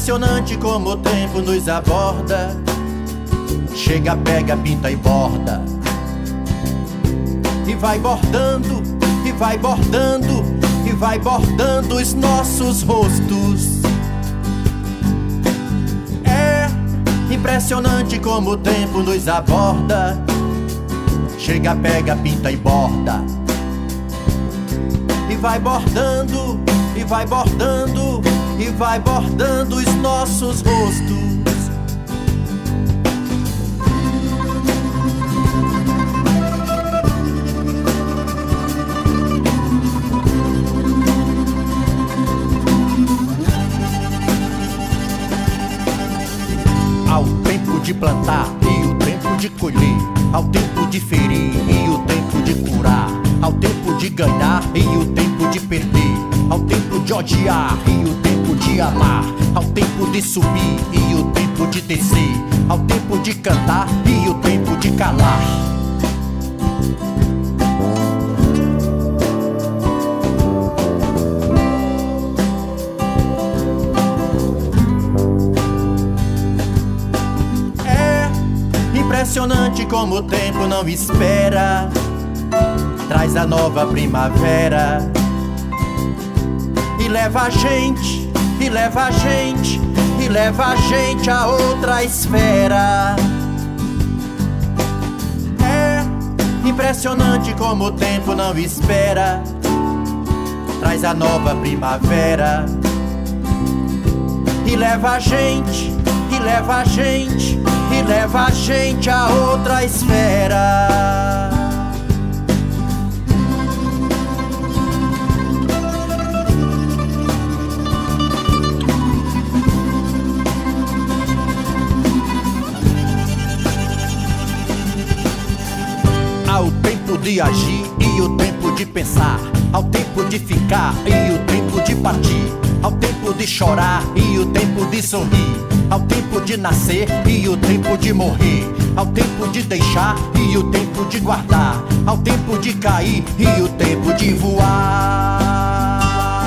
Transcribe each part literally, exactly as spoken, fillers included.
Impressionante como o tempo nos aborda. Chega, pega, pinta e borda. E vai bordando, e vai bordando, e vai bordando os nossos rostos. É impressionante como o tempo nos aborda. Chega, pega, pinta e borda. E vai bordando, e vai bordando, e vai bordando os nossos rostos. Ao tempo de plantar e o tempo de colher, ao tempo de ferir e o tempo de curar, ao tempo de ganhar e o tempo de perder, ao tempo de odiar e o tempo de amar, ao tempo de subir e o tempo de descer, ao tempo de cantar e o tempo de calar. Impressionante como o tempo não espera, traz a nova primavera e leva a gente, e leva a gente, e leva a gente a outra esfera. É impressionante como o tempo não espera, traz a nova primavera e leva a gente, e leva a gente, e leva a gente a outra esfera. Ao tempo de agir e o tempo de pensar, ao tempo de ficar e o tempo de partir, ao tempo de chorar e o tempo de sorrir, ao tempo de nascer e o tempo de morrer, ao tempo de deixar e o tempo de guardar, ao tempo de cair e o tempo de voar.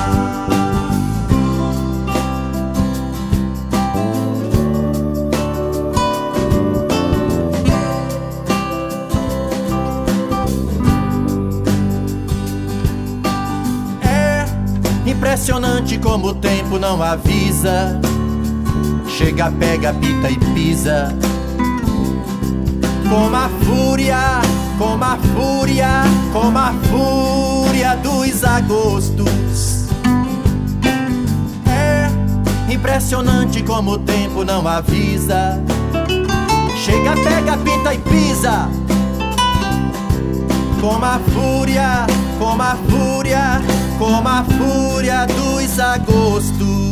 É impressionante como o tempo não avisa. Chega, pega, pita e pisa. Como a fúria, como a fúria, como a fúria dos agostos. É impressionante como o tempo não avisa. Chega, pega, pita e pisa. Como a fúria, como a fúria, como a fúria dos agostos.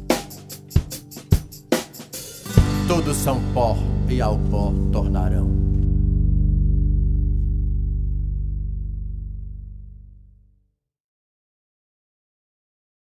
Todos são pó e ao pó tornarão.